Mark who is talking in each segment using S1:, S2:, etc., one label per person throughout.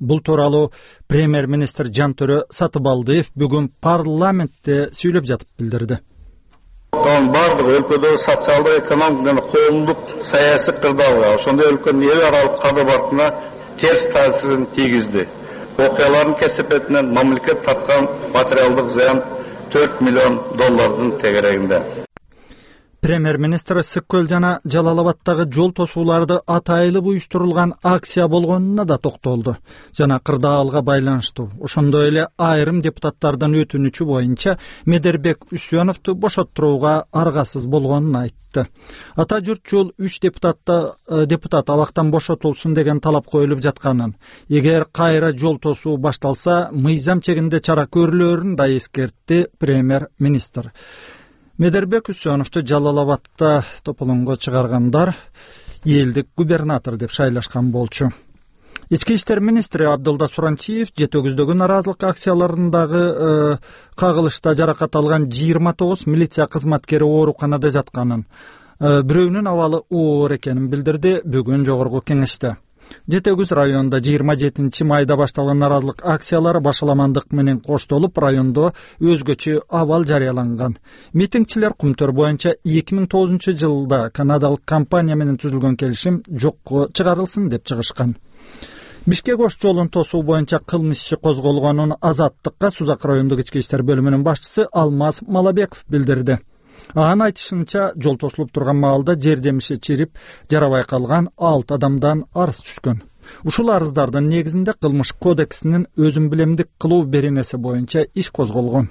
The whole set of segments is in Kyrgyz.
S1: Бул тууралуу премьер-министр Жантөрө Сатыбалдиев бүгүн парламентте сүйлөп жатып билдирди.
S2: Бардык өлкөдөгү социалдык экономикалык коомдук саясий кырдаалга, ошондой өлкөнүн эл аралык кадыбатына терс таасирин тийгизди. Окуялардын кесепетинен мамлекет тарткан материалдык зыян $4 миллион тегерегинде.
S1: Премьер-министр Ысык-Көл жана Жалал-Абадтагы жол тосууларды атайылып уюштурулган акция болгонуна да токтолду. Жана кырдаалга байланыштуу. Ошондой эле айрым депутаттардын өтүнүчү боюнча Медербек Үсөновду бошоттурууга аргасыз болгонун айтты. Ата журтчул 3 депутат абактан бошотулсун деген талап коюлуп жатканын, эгер кайра жол тосуу башталса, мыйзам чегинде чара көрүлөрүн да эскертти премьер-министр. Медербек Үсөновду Жалал-Абадта тополоңго чыгаргандар элдик губернатор деп шайлашкан болчу. Ички иштер министри Абдылда Суранчиев Жетөгүздөгү наразылык акцияларындагы кагылышта жаракат алган 29 милиция кызматкери ооруканада жатканын, бирөөнүн абалы оор экенин билдирди бүгүн жогорку кеңеште. Жетөгүз районунда 27 майда башталган наразылык акциялары башаламандык менен коштолуп, райондо өзгөчө абал жарыяланган. Митингчилер Кумтөр боюнча 2009 жылда канадалык компания менен түзүлгөн келишим жокко чыгарылсын деп чыгышкан. Бишкек Ош жолун тосуу боюнча кылмыш иши козголгонун Азаттыкка Сузак райондук ички иштер бөлүмүнүн башчысы Алмаз Малабеков билдирди. Анын айтышынча, жол тосулуп турган маалда жер жемиши чирип, жарабай калган 6 адамдан арыз түшкөн. Ушул арыздардын негизинде кылмыш кодексинин өзүн билемдик кылуу беренеси боюнча иш козголгон.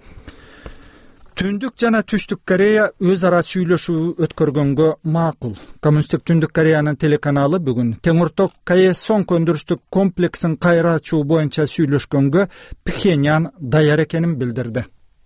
S1: Түндүк жана Түштүк Корея өз ара сүйлөшүү өткөргөнгө макул. Коммунисттик Түндүк Кореянын телеканалы бүгүн Теңирток Каэсон өндүрүштүк комплексин кайра ачуу боюнча сүйлөшкөнгө Пхеньян даяр экенин билдирди.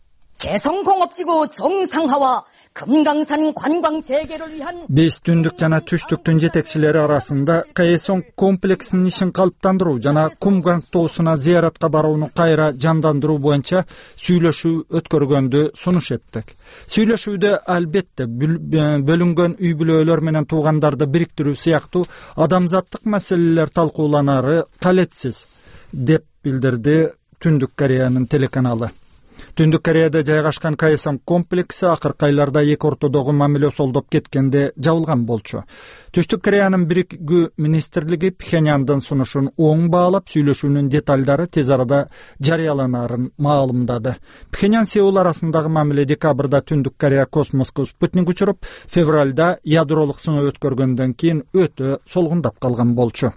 S3: 개성공업지구 정상화와 금강산 관광 재개를 위한
S1: Биз Түндүк жана Түштүктүн жетекчилери арасында Каэсон комплексинин ишин калыптандыруу жана Кумганг тоосуна зыяратка барууну кайра жандандыруу боюнча сүйлөшүү өткөргөндү сунуш эттик. Сүйлөшүүдө албетте бөлүнгөн үй бүлөлөр менен туугандарды бириктирүү сыяктуу адамзаттык маселелер талкууланары калетсиз, деп билдирди Түндүк Кореянын телеканалы. Түндүк Кореяда жайгашкан Каэсон комплекси акыркы айларда эки ортодогу мамиле осолдоп кеткенде жабылган болчу. Түштүк Кореянын биригүү министрлиги Пхеньяндын сунушун оң баалап, сүйлөшүүнүн деталдары тез арада жарыяланарын маалымдады. Пхеньян Сеул арасындагы мамиле декабрда Түндүк Корея космоско спутник учуруп, февралда ядролук сыноо өткөргөндөн кийин өтө солгундап калган болчу.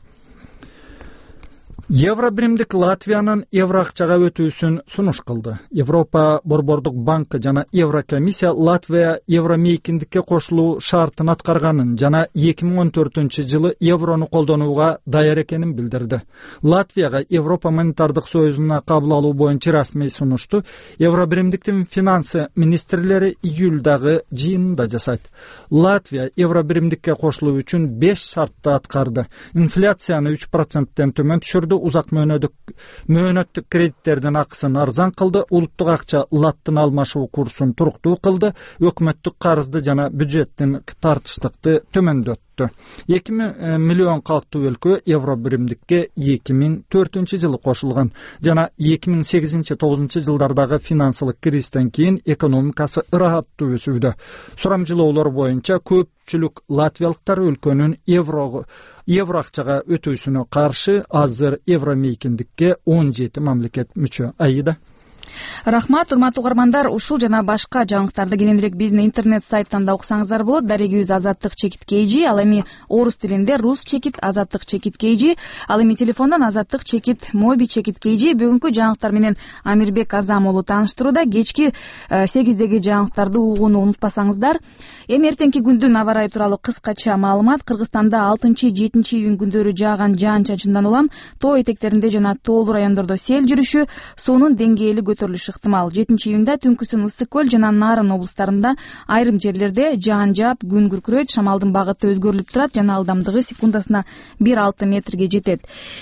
S1: Евробиримдик Латвиянын евро акчага өтүүсүн сунуш кылды. Европа борбордук банкы жана Еврокомиссия Латвия евро мейкиндикке кошулуу шартын аткарганын жана 2014 жылы еврону колдонууга даяр экенин билдирди. Латвияга Европа монетардык союзуна кабыл алуу боюнча расмий сунушту Евробиримдиктин финансы министрлери июлдагы жыйынында жасайт. Латвия евробиримдикке кошулуу үчүн 5 шартты аткарды. Инфляцияны 3%тен төмөн түшүрдү. Узак мөөнөттүк кредиттердин акысын арзан кылды, улуттук акча латтын алмашуу курсун туруктуу кылды, өкмөттүк карызды жана бюджеттин тартыштыкты төмөндөттү. 2 миллион калктуу өлкө евробиримдикке 2004 жылы кошулган жана 2008-9 жылдардагы финансылык кризистен кийин экономикасы ырахаттуу өсүүдө. Сурамжылоолор боюнча көпчүлүк латвиялыктар өлкөнүн евро акчага өтүүсүнө каршы, азыр евро мейкиндикке 17 мамлекет мүчө. Айда.
S4: Рахмат, урматтуу угармандар. Ушул жана башка жаңылыктарды кененирээк биздин интернет сайттан да окусаңыздар болот. Дарегибиз Азаттык чекит KG, ал эми орус тилинде рус чекит Азаттык чекит KG, ал эми телефондон Азаттык чекит моби чекит KG. Бүгүнкү жаңылыктар менен Амирбек Азам уулу тааныштырууда. Кечки 8деги жаңылыктарды угууну унутпасаңыздар. Эми эртеңки күндүн аба ырайы тууралуу кыскача маалымат. Кыргызстанда 6-7 июнь күндөрү жааган жаан-чачындан улам тоо этектеринде жана тоолуу райондордо сел жүрүшү, суунун деңгээли көтөрүлүшү ыктымал. 7 июнда түнкүсүн Ысык-Көл жана Нарын облустарында айрым жерлерде жаан жаап, күн күркүрөйт, шамалдын багыты өзгөрүлүп турат жана ылдамдыгы секундасына 1,6 метрге жетет.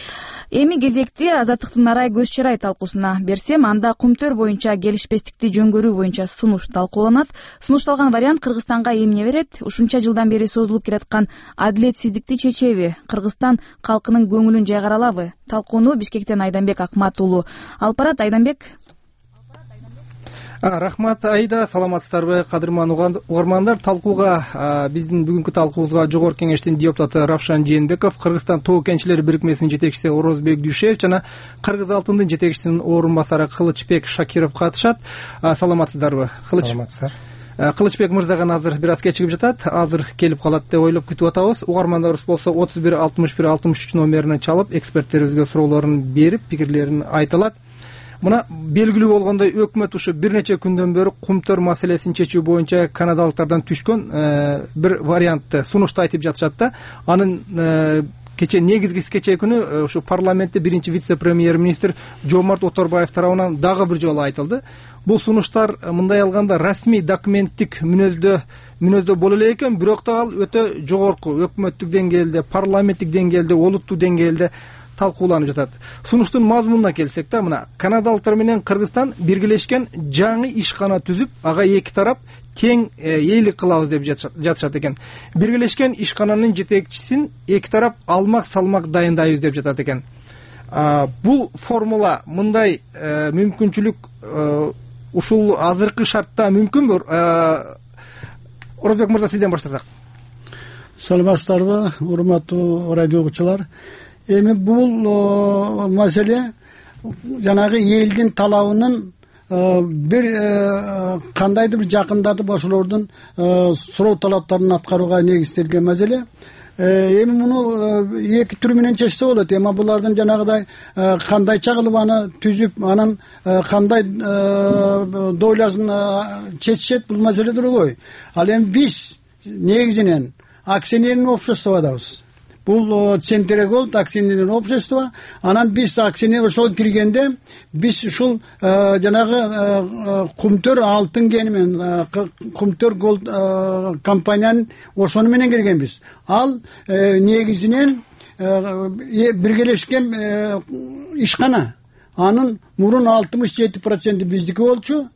S4: Эми кезекти Азаттыктын арай көз чырай талкуусуна берсем, анда кумтөр боюнча келишпестикти жөнгөрүү боюнча сунуш талкууланат. Сунушталган вариант Кыргызстанга эмне берет? Ушунча жылдан бери созулуп келаткан адилетсиздикти чечеби? Кыргызстан калкынын көңүлүн жайгара алабы? Талкууну Бишкектен Айданбек Акмат уулу алып барат. Айданбек.
S5: Рахмат Айда, саламатсыздарбы кадырман угармандар. Талкууга биздин бүгүнкү талкуубузга Жогорку Кеңештин депутаты Равшан Жээнбеков, Кыргызстан тоо кенчилери бирикмесинин жетекчиси Орозбек Дүйшев жана Кыргыз алтындын жетекчисинин орун басары Кылычбек Шакиров катышат. Саламатсыздарбы?
S6: Саламатсыздар.
S5: Кылычбек мырзаган азыр бир аз кечигип жатат. Азыр келип калат деп ойлоп күтүп атабыз. Угармандарыбыз болсо 31 61 63 номерине чалып, эксперттерибизге суроолорун берип, пикирлерин айта алат. Мына белгилүү болгондой, өкмөт ушу бир нече күндөн бери кумтөр маселесин чечүү боюнча канадалыктардан түшкөн бир вариантты сунушту айтып жатышат да. Анын кече негизгиси кечээ күнү ушу парламентте биринчи вице-премьер-министр Жомарт Оторбаев тарабынан дагы бир жолу айтылды. Бул сунуштар мындай алганда расмий документтик мүнөздө боло эле экен, бирок да ал өтө жогорку өкмөттүк деңгээлде, парламенттик деңгээлде, олуттуу деңгээлде талкууланып жатат. Сунуштун мазмунуна келсек да, мына канадалыктар менен Кыргызстан биргелешкен жаңы ишкана түзүп, ага эки тарап тең ээлик кылабыз деп жатышат экен. Биргелешкен ишкананын жетекчисин эки тарап алмак салмак дайындайбыз деп жатат экен. Бул формула, мындай мүмкүнчүлүк ушул азыркы шартта мүмкүнбү? Орозбек мырза, сизден баштасак.
S6: Саламатсыздарбы, урматтуу радио угуучулар. Эми бул маселе жанагы элдин талабынын бир кандайдыр бир жакындатып ошолордун суроо талаптарын аткарууга негизделген маселе. Эми муну эки түрү менен чечсе болот. Эми булардын жанагыдай кандайча кылып аны түзүп, анан кандай дойласын чечишет, бул маселе другой. Ал эми биз негизинен акционерный обществодабыз. Бул Центрегол акционерный общество, анан биз акционер ошол киргенде биз ушул жанагы кумтөр алтын кени менен кумтөр голд компаниянын ошону менен киргенбиз. Ал негизинен биргелешкен ишкана. Анын мурун 67% биздики болчу,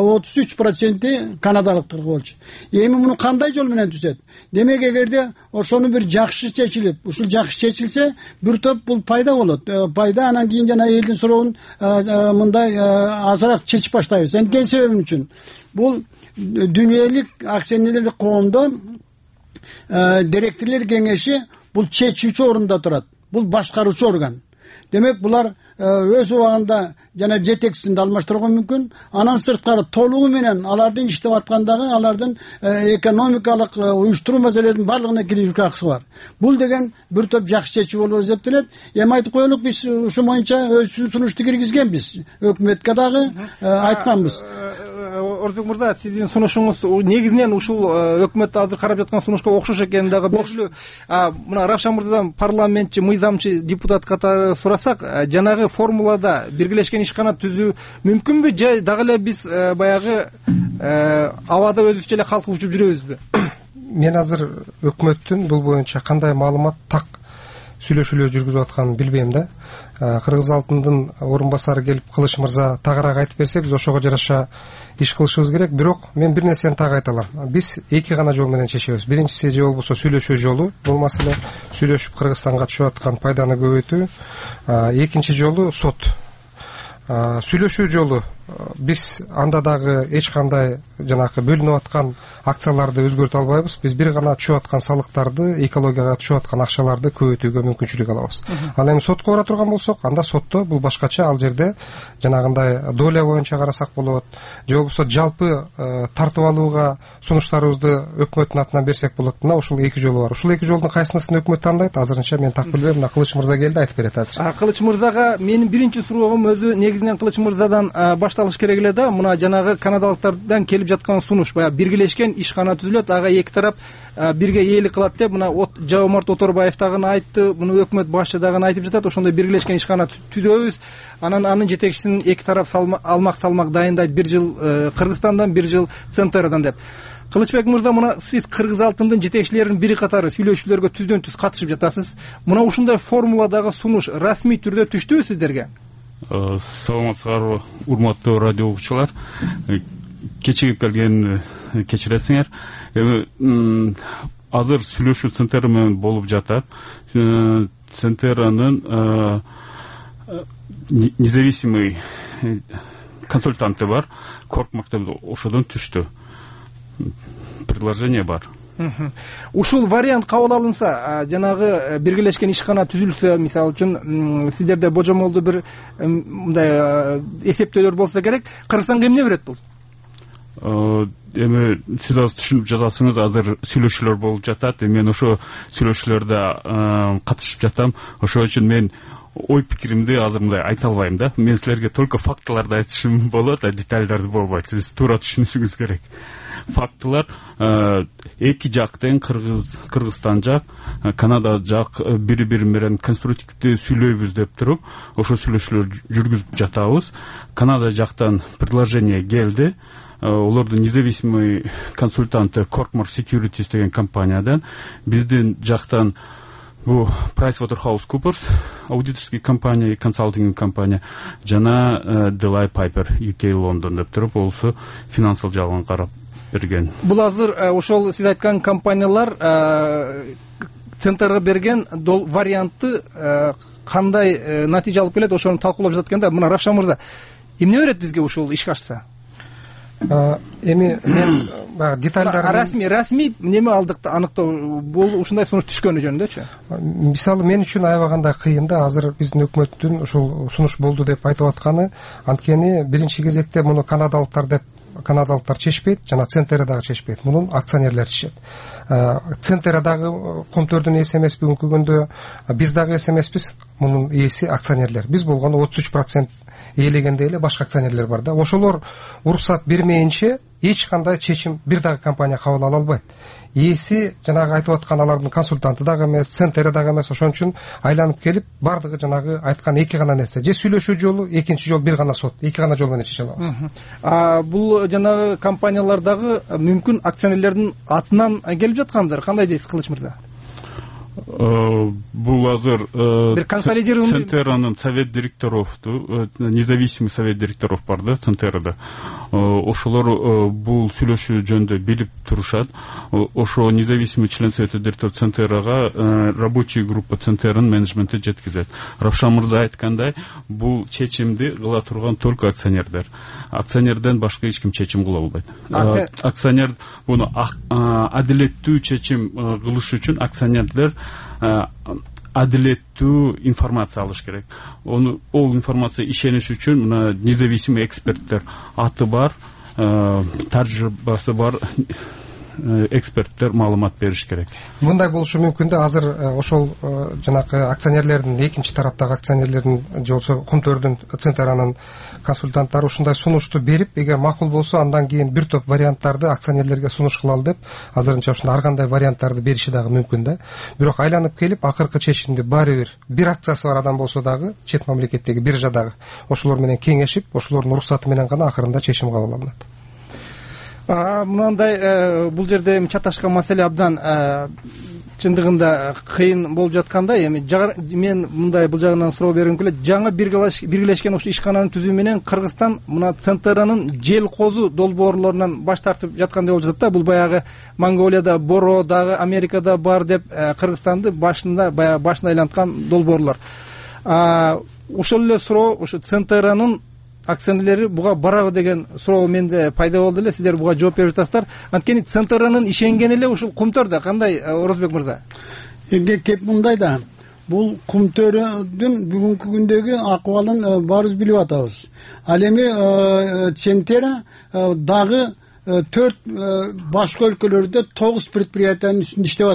S6: 33% канадалыктар болчу. Эми муну кандай жол менен түзөт? Демек, эгерде ошону бир жакшы чечилип, ушул жакшы чечилсе, бир топ бул пайда болот. Пайда, анан кийин жана элдин суроонун мындай азыраак чечип баштайбыз. Энткен себеби үчүн? Бул дүйнөлүк акционерлик коомдо директорлор кеңеши бул чечүүчү орунда турат. Бул башкаруучу орган. Демек, булар өз убагында жана жетекчисин алмаштырууга мүмкүн. Анан сырткары толугу менен алардын иштеп аткандагы алардын экономикалык уюштуруу маселелеринин баардыгына кирүүгө акысы бар. Бул деген бир топ жакшы чечүү болуп эсептелет. Эми айтып коелук, биз ушу боюнча өзүбүздүн сунушту киргизгенбиз. Өкмөткө дагы айтканбыз.
S5: Орозбек мырза, сиздин сунушуңуз негизинен ушул өкмөт азыр карап жаткан сунушка окшош экенин дагы белгилүү. Мына Равшан мырзадан парламентчи, мыйзамчы депутат катары сурасак, жанагы формулада биргелешкен ишкана түзүү мүмкүнбү, же дагы эле биз баягы абада өзүбүзчө эле калкып учуп жүрөбүзбү?
S6: Мен азыр өкмөттүн бул боюнча кандай маалымат так сүйлөшүүлөр жүргүзүп атканын билбейм да. Кыргыз алтындын орун басары келип Кылыч мырза тагыраак айтып берсе, биз ошого жараша иш кылышыбыз керек. Бирок мен бир нерсени так айта алам. Биз эки гана жол менен чечебиз. Биринчиси же болбосо сүйлөшүү жолу. Бул маселе сүйлөшүп Кыргызстанга түшүп аткан пайданы көбөйтүү. Экинчи жолу сот. Сүйлөшүү жолу биз анда дагы эч кандай жанакы бөлүнүп аткан акцияларды өзгөртө албайбыз. Биз бир гана түшүп аткан салыктарды, экологияга түшүп аткан акчаларды көбөйтүүгө мүмкүнчүлүк алабыз. Ал эми сотко бара турган болсок, анда сотто бул башкача. Ал жерде жанагындай доля боюнча карасак болот, же болбосо жалпы тартып алууга сунуштарыбызды өкмөттүн атынан берсек болот. Мына ушул эки жолу бар. Ушул эки жолдун кайсынысын өкмөт тандайт? Азырынча мен так билбейм. Мына Кылыч мырза келди, айтып берет азыр.
S5: Кылыч мырзага менин биринчи суроогум өзү негизинен Кылыч мырзадан башталыш керек эле да. Мына жанагы канадалыктардан келип жаткан сунуш, баягы биргелешкен ишкана түзүлөт, ага эки тарап бирге ээлик кылат деп мына Жаомарт Оторбаев дагы айтты, муну өкмөт башчы дагы айтып жатат. Ошондой биргелешкен ишкана түзөбүз. Анан анын жетекчисин эки тарап салмак дайындайт, 1 жыл Кыргызстандан, 1 жыл Центерадан деп. Кылычбек мырза, мына сиз Кыргыз алтындын жетекчилеринин бири катары сүйлөшүүлөргө түздөн түз катышып жатасыз. Мына ушундай формуладагы сунуш расмий түрдө түштүбү сиздерге?
S7: Саламатсыздарбы, урматтуу радио угуучулар. Кечигип келген кечиресиңер. Эми азыр сүйлөшүү Центера менен болуп жатат. Центеранын независимый консультанты бар, Коркмак деп ошодон түштү. Предложение бар.
S5: Ушул вариант кабыл алынса, жанагы биргелешкен ишкана түзүлсө, мисалы үчүн сиздерде божомолду бир мындай эсептөөлөр болсо керек, Кыргызстанга эмне берет бул?
S7: Эми сиз азыр түшүнүп жатасыңыз, азыр сүйлөшүүлөр болуп жатат. Мен ошо сүйлөшүүлөрдө катышып жатам. Ошол үчүн мен ой пикиримди азыр мындай айта албайм да. Мен силерге только фактыларды айтышым болот, а детальдарды болбойт. Сиз туура түшүнүшүңүз керек. Фактылар эки жактын, Кыргызстан жак, Канада жак бири-бири менен конструктивдүү сүйлөйбүз деп туруп, ошо сүйлөшүүлөр жүргүзүп жатабыз. Канада жактан предложение келди. Олордун независимый консультанты Corkmore Securities деген компаниядан, биздин жактан бу PricewaterhouseCoopers аудиторский компания, консалтинг компания, жана Delay Piper UK London деп туруп, болсо финансал жагын карап берген.
S5: Бул азыр ошол сиз айткан компаниялар Центрга берген вариантты кандай натыйжа алып келет, ошону талкуулап жатат экен да. Мына Равшан мырза, эмне берет бизге ушул ишке ашса?
S6: Эми мен детальдарды
S5: расмий неме алдыкта аныктоо, бул ушундай сунуш түшкөнү жөнүндөчү.
S6: Мисалы мен үчүн аябагандай кыйын да, азыр биздин өкмөттүн ушул сунуш болду деп айтып атканы, анткени биринчи кезекте муну канадалыктар чечпейт, жана Центера дагы чечпейт. Мунун акционерлери чечет. Центера дагы Комтөрдүн ээси эмес, бүгүнкү күндө биз дагы ээси эмеспиз, мунун ээси акционерлер. Биз болгондо 33% ээлегенде эле башка акционерлер бар да. Ошолор уруксат бермейинче эч кандай чечим бир дагы компания кабыл ала албайт. Ээси жанагы айтып аткан алардын консультанты дагы эмес, Центера дагы эмес. Ошон үчүн айланып келип бардыгы жанагы айткан эки гана нерсе. Же сүйлөшүү жолу, экинчи жол бир гана сот. Эки гана жол менен чече алабыз.
S5: Бул жанагы компаниялар дагы мүмкүн акционерлердин атынан келип жаткандыр. Кандай дейсиз, Кылыч мырза?
S7: Бул азыр Центеранын совет директоровду, независимый совет директоров бар да Центерада. Ошолор бул сүйлөшүү жөнүндө билип турушат. Ошо независимый член совета директор Центерага рабочий группа Центеранын менеджменти жеткизет. Равшан мырза айткандай, бул чечимди кыла турган только акционерлер. Акционерден башка эч ким чечим кыла албайт. Акционер буну адилеттүү чечим кылыш үчүн акционерлер адилеттүү информация алыш керек. Ол информация ишениш үчүн мына независимый эксперттер аты бар, тажрыйбасы бар эксперттер маалымат бериш керек.
S6: Мындай болушу мүмкүн да, азыр ошол жанагы акционерлердин, экинчи тараптагы акционерлердин же болбосо Комтөрдүн, Центеранын консультанттары ушундай сунушту берип, эгер макул болсо, андан кийин бир топ варианттарды акционерлерге сунуш кылалы деп, азырынча ушундай ар кандай варианттарды бериши дагы мүмкүн да. Бирок айланып келип, акыркы чечимди баары бир акциясы бар адам болсо дагы, чет мамлекеттеги биржадагы ошолор менен кеңешип, ошолордун уруксаты менен гана акырында чечим кабыл алынат.
S5: Мындай бул жерде чаташкан маселе абдан чындыгында кыйын болуп жаткандай. Эми мен мындай бул жагынан суроо бергим келет. Жаңы биргелешкен ошо ишкананын түзүү менен Кыргызстан мына Центеранын жел козу долбоорлорунан баш тартып жаткандай болуп жатат да. Бул баягы Монголияда, Боро дагы Америкада бар деп Кыргызстанды башында айланткан долбоорлор. Ошол эле суроо ошо Центеранын акционерлери буга барабы деген суроо менде пайда болду эле. Сиздер буга жооп берип жатасыздар. Анткени Центеранын ишенген эле ушул Кумтөрдө. Кандай, Орозбек мырза?
S8: Кеп мындай да, бул Кумтөрдүн бүгүнкү күндөгү акыбалын баарыбыз билип атабыз. Ал эми Центера дагы 4 башка өлкөлөрдө 9 предприятиянын үстүндө иштеп атат.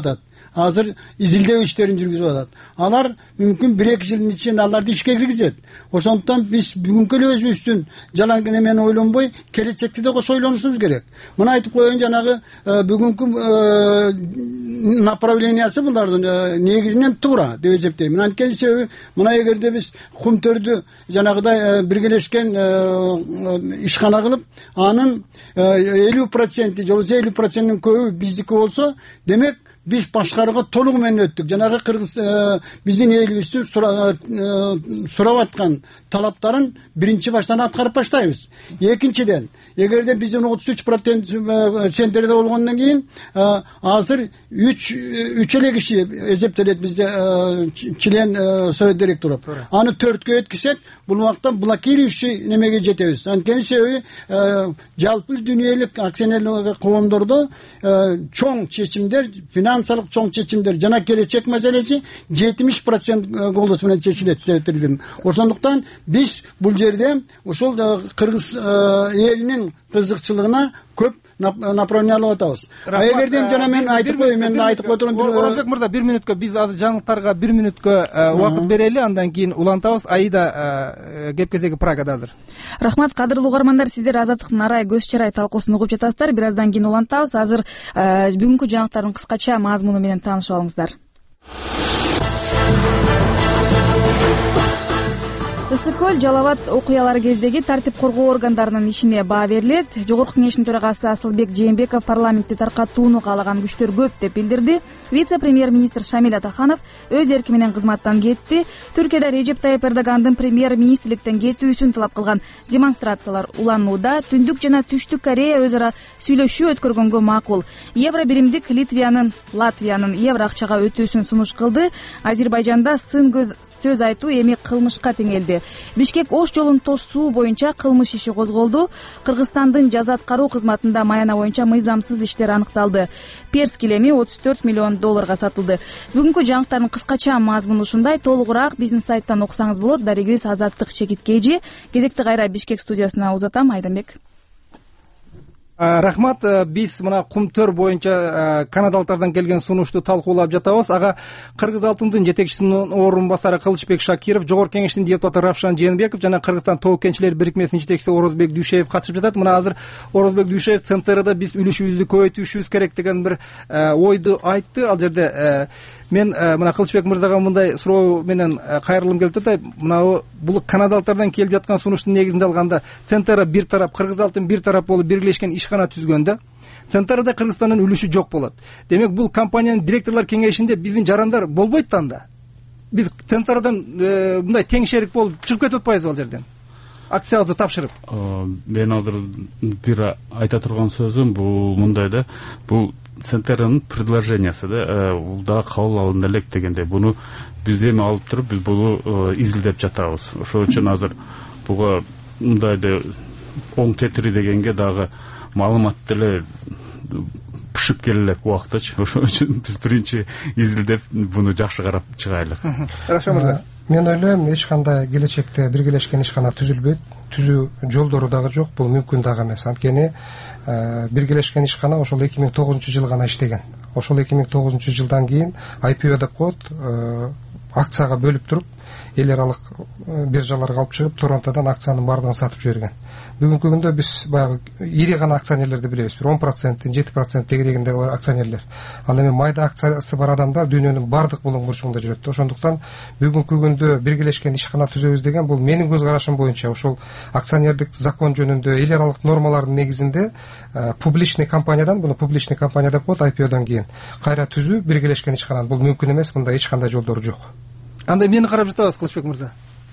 S8: азыр изилдөө иштерин жүргүзүп атат. Алар мүмкүн 1-2 жылдын ичинде аларды ишке киргизет. Ошондуктан биз бүгүнкү эле өзүбүздүн жалаң эмени ойлонбой, келечекти да кошо ойлонушубуз керек. Мына айтып коеюн, жанагы бүгүнкү направлениясы булардын негизинен туура деп эсептейм. Анткени себеби мына эгерде биз Кумтөрдү жанагыдай биргелешкен ишкана кылып, анын 50% же 50%нин көбү биздики болсо, демек биз башкарууга толугу менен өттүк. Жанагы кыргыз биздин элибиздин сурап аткан талаптарын биринчи баштан аткарып баштайбыз. Экинчиден, эгерде биздин 33% центрде болгондон кийин азыр 3 эле киши эсептелет бизде член совет директору. Аны 4кө өткүзсек, бул убакта блокирующий немеге жетебиз. Анткени себеби жалпы дүйнөлүк акционерлик коомдордо чоң чечимдер, финансылык чоң чечимдер жана келечек маселеси 70% голос менен чечилет себептерден. Ошондуктан биз бул жерде ошол кыргыз элинин кызыкчылыгына көп направление алып атабыз. Эгерде жана мен айтып коем,
S5: Оразбек мырза, 1 мүнөткө биз азыр жаңылыктарга 1 мүнөткө убакыт берели, андан кийин улантабыз. Аида кеп кезеги Прагада азыр.
S4: Рахмат, кадырлуу угармандар, сиздер Азаттыктын арай көз чарай талкуусун угуп жатасыздар. Бир аздан кийин улантабыз. Азыр бүгүнкү жаңылыктардын кыскача мазмуну менен таанышып алыңыздар. Ысык көл Жалал Абад окуялары кездеги тартип коргоо органдарынын ишине баа берилет. Жогорку кеңештин төрагасы Асылбек Жээнбеков парламентти таркатууну каалаган күчтөр көп деп билдирди. Вице-премьер-министр Шамил Атаханов өз эрки менен кызматтан кетти. Түркияда Режеп Тайып Эрдогандын премьер-министрликтен кетүүсүн талап кылган демонстрациялар уланууда. Түндүк жана Түштүк Корея өз ара сүйлөшүү өткөргөнгө макул. Евро биримдик Латвиянын евро акчага өтүүсүн сунуш кылды. Азербайжанда сын сөз айтуу эми кылмышка теңелди. Бишкек Ош жолун тосуу боюнча кылмыш иши козголду. Кыргызстандын жаза аткаруу кызматында Майана боюнча мыйзамсыз иштер аныкталды. Перс килеми $34 миллион сатылды. Бүгүнкү жаңылыктардын кыскача мазмуну ушундай. Толугураак биздин сайттан окусаңыз болот. Дарегибиз Азаттык Чекиткейжи. Кезекти кайра Бишкек студиясына узатам. Айданбек.
S5: Рахмат, биз мына Кумтөр боюнча канадалыктардан келген сунушту талкуулап жатабыз. Ага Кыргыз алтындын жетекчисинин орун басары Кылычбек Шакиров, Жогорку кеңештин депутаты Равшан Жээнбеков жана Кыргызстан Тоок кенчилер бирикмесинин жетекчиси Орозбек Дүйшеев катышып жатат. Мына азыр Орозбек Дүйшеев ЦНТРда биз үлүшүбүздү көбөйтүшүбүз керек деген бир ойду айтты. Ал жерде мен мына Кылычбек мырзага мындай суроо менен кайрылгым келип атат. Мына бул канадалыктардан келип жаткан сунуштун негизинде алганда ЦНТР бир тарап, Кыргыз алтын бир тарап болуп биргелешкен ишкана түзгөндө ЦНТРда Кыргызстандын үлүшү жок болот. Демек бул компаниянын директорлор кеңешинде биздин жарандар болбойт да анда. Биз ЦНТРдан мындай тең шерик болуп чыгып кетип атпайбызбы ал жерден? Акциябызды тапшырып.
S7: Мен азыр бир айта турган сөзүм бул мындай да, бул ЦНТРнын предложениясы да, бул да кабыл алынды элек дегенде. Буну биз эми алып туруп, биз буну изилдеп жатабыз. Ошол үчүн азыр буга мындай да оң тетири дегенге дагы маалымат деле пышып келе элек убактычы. Ошол үчүн биз биринчи изилдеп буну жакшы карап чыгайлы.
S5: Рашид мырза,
S6: мен ойлойм эч кандай келечекте биргелешкен ишкана түзүлбөйт, түзүү жолдору дагы жок, бул мүмкүн дагы эмес. Анткени биргелешкен ишкана ошол 2009-жылы гана иштеген. Ошол 2009-жылдан кийин IPO деп коет, акцияга бөлүп туруп, эл аралык биржаларга алып чыгып, Торонтодан акциянын баардыгын сатып жиберген. Бүгүнкү күндө биз баягы ири гана акционерлерди билебиз. 10%, 7% тегерегиндеги акционерлер. Ал эми майда акциясы бар адамдар дүйнөнүн баардык булуң бурчугунда жүрөт. Ошондуктан бүгүнкү күндө биргелешкен ишкана түзөбүз деген бул менин көз карашым боюнча ошол акционердик закон жөнүндө эл аралык нормалардын негизинде публичный компаниядан, буну публичный компания деп коет, IPO-дон кийин кайра түзүү биргелешкен ишкана бул мүмкүн эмес, мында эч кандай жолдору жок.
S5: Анда мени карап жатабыз, Кылычбек мырза.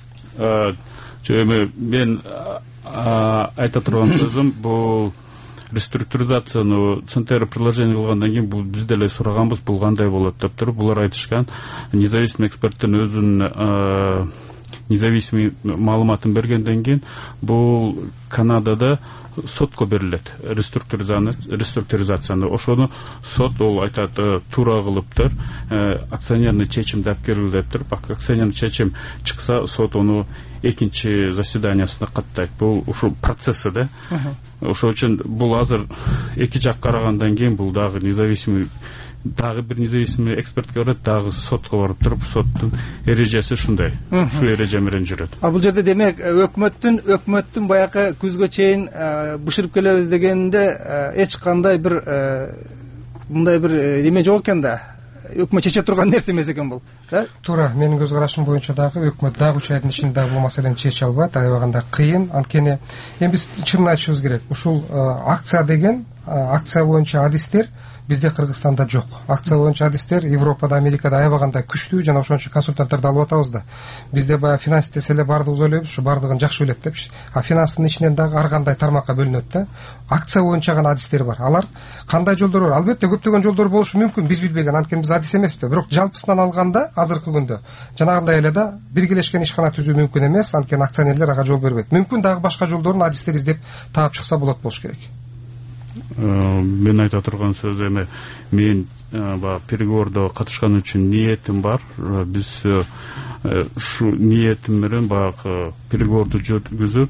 S7: Мен айта турган сөзүм бул реструктуризацияны ЦНТР предложение кылгандан кийин бул биз деле сураганбыз, бул кандай болот деп туруп, булар айтышкан. Независимый эксперттин өзүнүн независимый маалыматын бергенден кийин бул Канадада сотко берилет реструктуризацияны. Ошону сот ол айтат туура кылыптыр, акционерный чечим деп келди деп туруп, акционерный чечим чыкса сот ону экинчи заседаниясына каттайт. Бул ушул процесси да. Ошол үчүн бул азыр эки жак карагандан кийин бул дагы независимый дагы бир независимый экспертке барат, дагы сотко барып туруп, соттун эрежеси ушундай. Ушу эреже менен жүрөт.
S5: Бул жерде демек өкмөттүн баягы күзгө чейин бышырып келебиз дегенде эч кандай бир мындай бир эме жок экен да. Өкмөт чече турган нерсе эмес экен бул.
S6: Туура, менин көз карашым боюнча дагы өкмөт дагы 3 айдын ичинде бул маселени чече албайт, аябаганда кыйын. Анткени эми биз чынын айтышыбыз керек. Ушул акция деген, акция боюнча адистер бизде Кыргызстанда жок. Акция боюнча адистер Европада, Америкада аябаганда күчтүү жана ошончо консультанттарды алып атабыз да. Бизде баягы финанс десе эле баардыгыбыз ойлойбуз, ушу баардыгын жакшы билет депчи. А финанстын ичинен дагы ар кандай тармакка бөлүнөт да. Акция боюнча гана адистер бар. Алар кандай жолдор бар? Албетте көптөгөн жолдор болушу мүмкүн, биз билбеген, анткени биз адис эмеспиз да. Бирок жалпысынан алганда азыркы күндө жанагындай эле да биргелешкен ишкана түзүү мүмкүн эмес, анткени акционерлер ага жол бербейт. Мүмкүн дагы башка жолдорун адистер издеп таап чыкса болот болуш керек.
S7: Мен айта турган сөз эми мен баягы переговордо катышкан үчүн ниетим бар. Биз ушу ниетим менен баягы переговорду жүргүзүп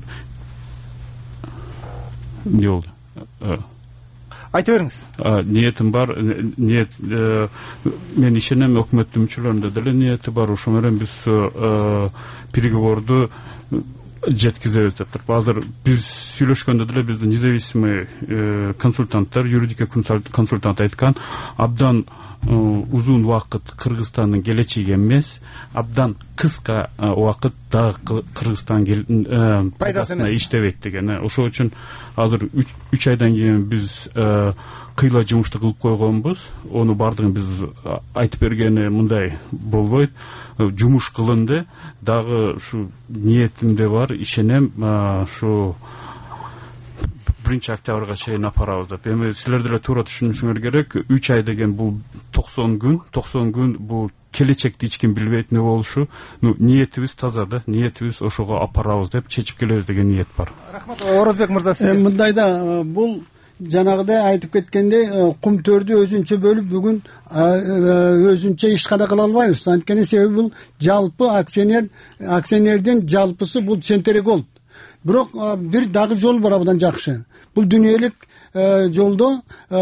S7: эмне болду?
S5: Айта бериңиз.
S7: Ниетим бар. Мен ишенем, өкмөттүн мүчөлөрүндө деле ниети бар. Ошо менен биз переговорду жеткизебиз деп туруп. Азыр биз сүйлөшкөндө деле биздин независимый консультанттар, юридика консультант айткан, абдан узун убакыт Кыргызстандын келечеги эмес, абдан кыска убакыт дагы Кыргызстан пайдасына иштебейт деген. Ошол үчүн азыр 3 айдан кийин биз кыйла жумушту кылып койгонбуз. Ону бардыгын биз айтып бергени мындай болбойт. Жумуш кылынды, дагы ушу ниетимде бар, ишенем, ушу 1 октябрга чейин апарабыз деп. Эми силер деле туура түшүнүшүңөр керек. 3 ай деген бул 90 күн бул келечекти эч ким билбейт эмне болушу. Ниетибиз таза да, ниетибиз ошого апарабыз деп чечип келебиз деген ниет бар.
S5: Рахмат, Орозбек мырза, сизге.
S8: Мындайда бул жанагыдай айтып кеткендей кум төрдү өзүнчө бөлүп бүгүн өзүнчө ишкана кыла албайбыз. Анткени себеби бул жалпы акционердин жалпысы бул Центр Голд. Бирок бир дагы жол бар абдан жакшы. Бул дүниелик жолдо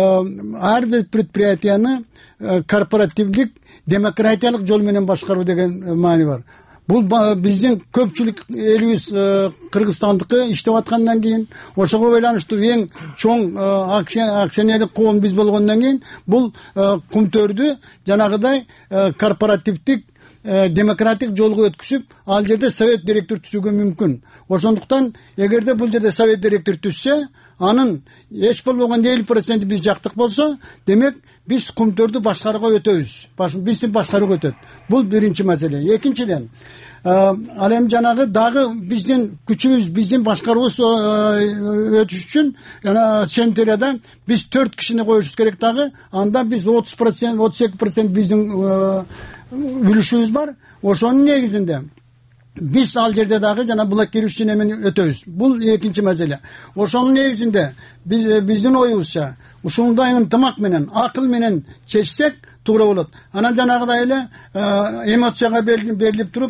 S8: ар бир предприятияны корпоративдик демократиялык жол менен башкаруу деген маани бар. Бул биздин көпчүлүк элибиз кыргызстандыкы иштеп аткандан кийин, ошого байланыштуу эң чоң акционерлик коом биз болгондон кийин бул кумтөрдү жанагыдай корпоративдик демократик жолго өткүзүп, ал жерде совет директор түзүүгө мүмкүн. Ошондуктан эгерде бул жерде совет директор түзсө, анын эч болбогондо 50% биз жактык болсо, демек биз кумтөрдү башкарууга өтөбүз. Биздин башкарууга өтөт. Бул биринчи маселе. Экинчиден, ал эми жанагы дагы биздин күчүбүз, биздин башкаруубуз өтүш үчүн жана Центрияда биз 4 кишини коюшубуз керек дагы. Анда биз 30%, 32% биздин үлүшүбүз бар. Ошонун негизинде биз ал жерде дагы жана блокирующий немен өтөбүз. Бул экинчи маселе. Ошонун негизинде биздин оюбузча ушундай ынтымак менен, акыл менен чечсек туура болот. Анан жанагыдай эле эмоцияга берилип туруп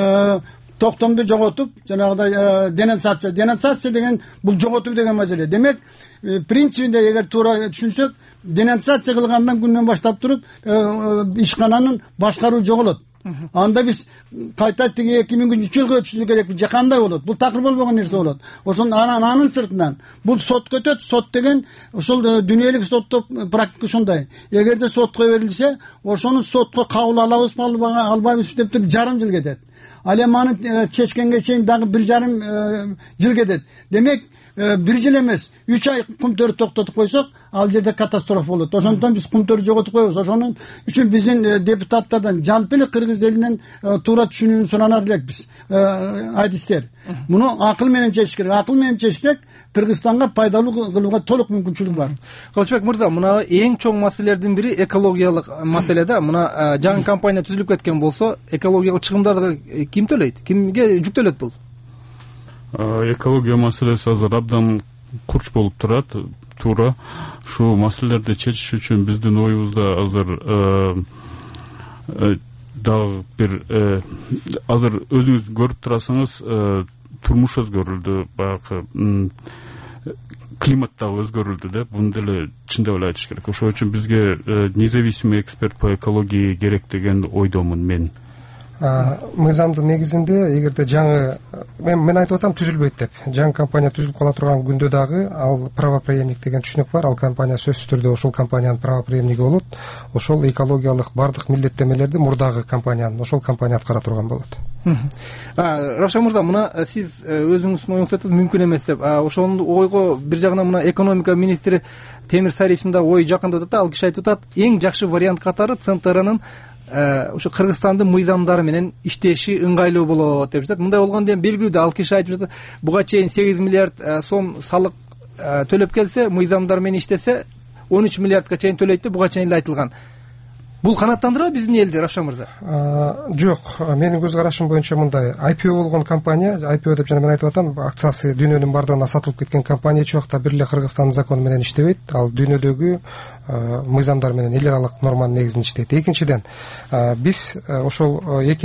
S8: токтомду жоготуп, жанагыдай денонсация деген бул жоготуу деген маселе. Демек, принцибинде эгер туура түшүнсөк, денонсация кылгандан күндөн баштап туруп ишкананын башкаруу жоголот. Анда биз кайта тиги 2003 жылга өтүшүбүз керек, же кандай болот? Бул такыр болбогон нерсе болот. Ошон анын сыртынан бул сотко өтөт. Сот деген ушул дүниелик сотто практика ушундай. Эгерде сотко берилсе, ошону сотко кабыл алабызбы, албайбызбы деп туруп жарым жыл кетет. Ал эми аны чечкенге чейин дагы 1,5 жыл кетет. Демек, 1 жыл эмес, 3 ай кумтөрдү токтотуп койсок, ал жерде катастрофа болот. Ошондон биз кумтөрдү жоготуп коебуз. Ошонун үчүн биздин депутаттардан, жалпы эле кыргыз элинен туура түшүнүүнү суранар элекпиз, адистер. Муну акыл менен чечиш керек. Акыл менен чечсек, Кыргызстанга пайдалуу кылууга толук мүмкүнчүлүк бар.
S5: Кылычбек мырза, мына эң чоң маселелердин бири экологиялык маселе да. Мына жаңы компания түзүлүп кеткен болсо, экологиялык чыгымдарды ким төлөйт? Кимге жүктөлөт бул?
S7: Экология маселеси азыр абдан курч болуп турат. Туура ушул маселелерди чечиш үчүн биздин оюбузда азыр дагы бир азыр өзүңүз көрүп турасыңыз, турмуш өзгөрүлдү. Баягы климат да өзгөрүлдү да, буну деле чындап эле айтыш керек. Ошол үчүн бизге независимый эксперт по экологии керек деген ойдомун мен.
S6: Мыйзамдын негизинде эгерде жаңы мен айтып атам түзүлбөйт деп, жаңы компания түзүлүп кала турган күндө дагы ал правопреемник деген түшүнүк бар. Ал компания сөзсүз түрдө ошол компаниянын правопреемниги болот. Ошол экологиялык бардык милдеттемелерди мурдагы компаниянын, ошол компания аткара турган болот.
S5: Равшан мырза, мына сиз өзүңүздүн оюңузду айтып мүмкүн эмес деп. Ошол ойго бир жагынан мына экономика министри Темир Сариевичтин да ою жакындап атат. Ал киши айтып атат, эң жакшы вариант катары ЦНТРнын ушу Кыргызстандын мыйзамдары менен иштеши ыңгайлуу болот деп жатат. Мындай болгондо эми белгилүү да, ал киши айтып жатат, буга чейин 8 миллиард сом салык төлөп келсе, мыйзамдар менен иштесе 13 миллиардка чейин төлөйт деп буга чейин эле айтылган. Бул канааттандырабы биздин элди, Равшан мырза?
S6: Жок, менин көз карашым боюнча мындай, IPO болгон компания, IPO деп жана мен айтып атам, акциясы дүйнөнүн бардыгына сатылып кеткен компания эч убакта бир эле Кыргызстандын закону менен иштебейт. Ал дүйнөдөгү мыйзамдар менен, эл аралык норманын негизинде иштейт. Экинчиден, биз ошол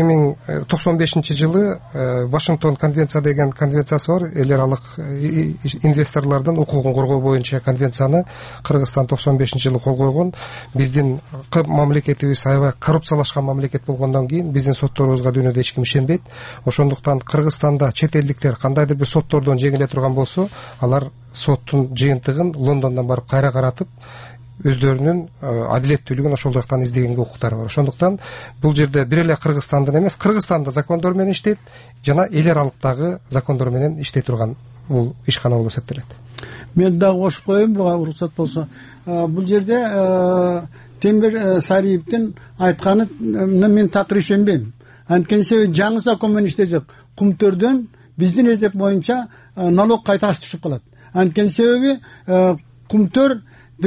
S6: 2095 жылы Вашингтон конвенция деген конвенциясы бар, эл аралык инвесторлордун укугун коргоо боюнча конвенцияны Кыргызстан 95 жылы кол койгон. Биздин мамлекетибиз аябай коррупциялашкан мамлекет болгондон кийин биздин сотторубузга дүйнөдө эч ким ишенбейт. Ошондуктан Кыргызстанда чет элдиктер кандайдыр бир соттордон жеңиле турган болсо, алар соттун жыйынтыгын Лондондон барып кайра каратып, өздөрүнүн адилеттүүлүгүн ошол жактан издегенге укуктары бар. Ошондуктан бул жерде бир эле Кыргызстандын эмес, Кыргызстанда закондор менен иштейт жана эл аралыктагы закондор менен иштей турган бул ишкана болуп эсептелет.
S8: Мен дагы кошуп коеюн, буга уруксат болсо. Бул жерде Темир Сариевдин айтканы мен такыр ишенбейм. Анткени жаңы закон менен иштесек, кумтөрдөн биздин эсеп боюнча налог кайта түшүп калат. Анткени себеби кумтөр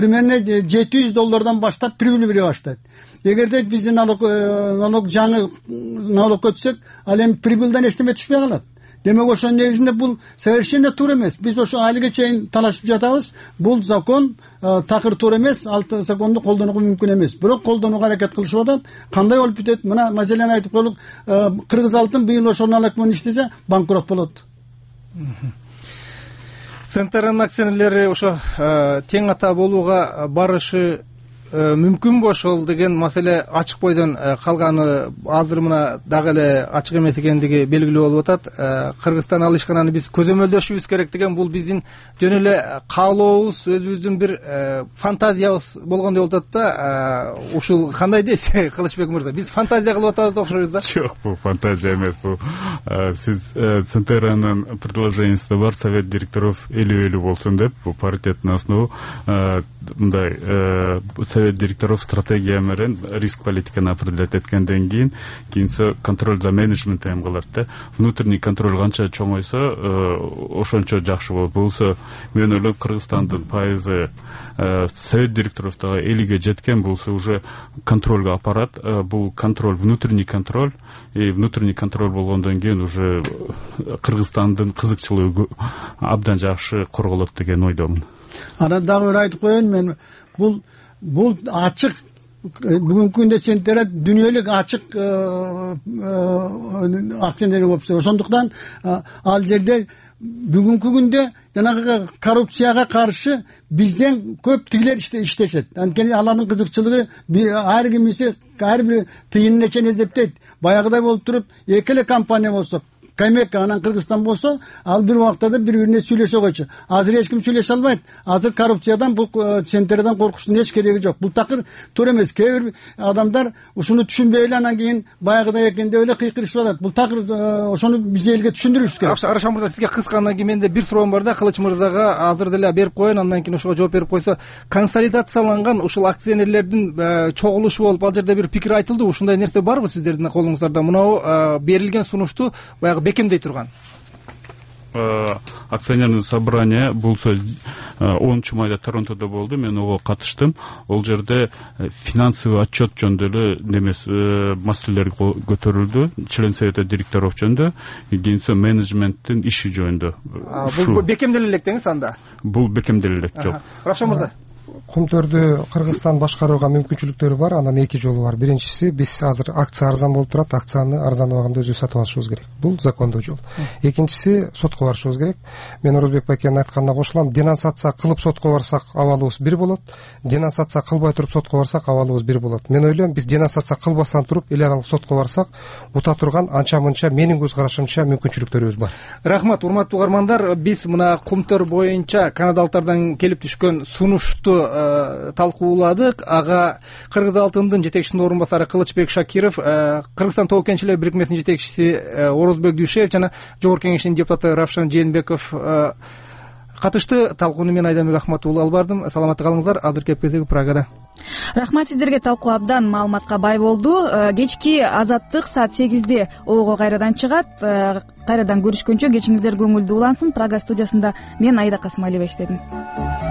S8: $700 баштап прибыль бере баштайт. Эгерде биздин налог жаңы налог өтсөк, ал эми прибыльдан эчтеме түшпөй калат. Демек ошонун негизинде бул совершенно туура эмес. Биз ошо алыга чейин талашып жатабыз. Бул закон такыр туура эмес, ал законду колдонууга мүмкүн эмес. Бирок колдонууга аракет кылышып атат. Кандай болуп бүтөт? Мына маселени айтып коелук, Кыргыз алтын быйыл ошол налог менен иштесе банкрот болот.
S5: ЦНТРнын акционерлери ошо тең ата болууга барышы мүмкүнбү ошол деген маселе ачык бойдон калганы азыр мына дагы эле ачык эмес экендиги белгилүү болуп атат. Кыргызстан ал ишкананы биз көзөмөлдөшүбүз керек деген бул биздин жөн эле каалообуз, өзүбүздүн бир фантазиябыз болгондой болуп атат да. Ушул кандай дейсиз, Кылычбек мырза? Биз фантазия кылып атабыз окшойбуз да?
S7: Жок, бул фантазия эмес, бул сиз ЦНТРнын предложениясында бар, совет директоров 50-50 болсун деп, бул паритеттин основу мындай совет директоров стратегия менен риск политиканы определять эткенден кийинсо контроль за менеджментти кылат да. Внутренний контроль канча чоңойсо ошончо жакшы болот. Болсо мен ойлойм Кыргызстандын пайызы совет директоровдогу 50ге жеткен болсо уже контролго апарат. Бул контроль, внутренний контроль, и внутренний контроль болгондон кийин уже Кыргызстандын кызыкчылыгы абдан жакшы корголот деген ойдомун.
S8: Анан дагы бир айтып коеюн, мен бул ачык, бүгүнкү күндө ЦНТР дүйнөлүк ачык акционер болуп. Ошондуктан ал жерде бүгүнкү күндө жанагы коррупцияга каршы бизден көп тигилер иштешет. Анткени алардын кызыкчылыгы ар кимиси ар бир тыйынына чейин эсептейт. Баягыдай болуп туруп, эки эле компания болсо, Каймека анан Кыргызстан болсо, ал бир убактада бири-бирине сүйлөшө койчу. Азыр эч ким сүйлөшө албайт. Азыр коррупциядан, бул ЦНТРдан коркуштун эч кереги жок. Бул такыр туура эмес. Кээ бир адамдар ушуну түшүнбөй эле анан кийин баягыдай экен деп эле кыйкырышып атат. Бул такыр ошону биз элге түшүндүрүшүбүз керек.
S5: Равшан мырза, сизге кыска, анан кийин менде бир суроом бар да, Кылыч мырзага азыр деле берип коеюн, андан кийин ошого жооп берип койсо, консолидацияланган ушул акционерлердин чогулушу болуп, ал жерде бир пикир айтылды. Ушундай нерсе барбы сиздердин колуңуздарда? Мынау берилген сунушту баягы бекемдей турган.
S7: Акционерное собрание болсо 10 майда Торонтодо болду, мен ого катыштым. Ол жерде финансовый отчет жөнүндө эле немес маселелер көтөрүлдү, член совета директоров жөнүндө, кийинсо менеджменттин иши жөнүндө.
S5: Бул бекемделе элек деңиз анда?
S7: Бул бекемделе элек, жок.
S5: Равшан мырза,
S6: кумтөрдү Кыргызстан башкарууга мүмкүнчүлүктөрү бар. Андан эки жолу бар. Биринчиси, биз азыр акция арзан болуп турат, акцияны арзан убагында өзүбүз сатып алышыбыз керек. Бул закондуу жол. Экинчиси, сотко барышыбыз керек. Мен Орозбек байкенин айтканына кошулам. Денонсация кылып сотко барсак абалыбыз бир болот, денонсация кылбай туруп сотко барсак абалыбыз бир болот. Мен ойлойм, биз денонсация кылбастан туруп эл аралык сотко барсак ута турган анча мынча менин көз карашымча мүмкүнчүлүктөрүбүз бар.
S5: Рахмат, урматтуу угармандар. Биз мына кумтөр боюнча канадалыктардан келип түшкөн сунушту талкууладык. Ага Кыргыз алтындын жетекчисинин орун басары Кылычбек Шакиров, Кыргызстан тоо кенчилер бирикмесинин жетекчиси Орозбек Дүйшев жана Жогорку Кеңештин депутаты Равшан Жээнбеков катышты. Талкууну мен Айданбек Ахматуулу алып бардым. Саламатта калыңыздар. Азыркы кезеги Прагада.
S4: Рахмат сиздерге. Талкуу абдан маалыматка бай болду. Кечки Азаттык саат 8-де ого кайрадан чыгат. Кайрадан көрүшкөнчө кечиңиздер көңүлдүү улансын. Прага студиясында мен Айда Касымалиева иштедим.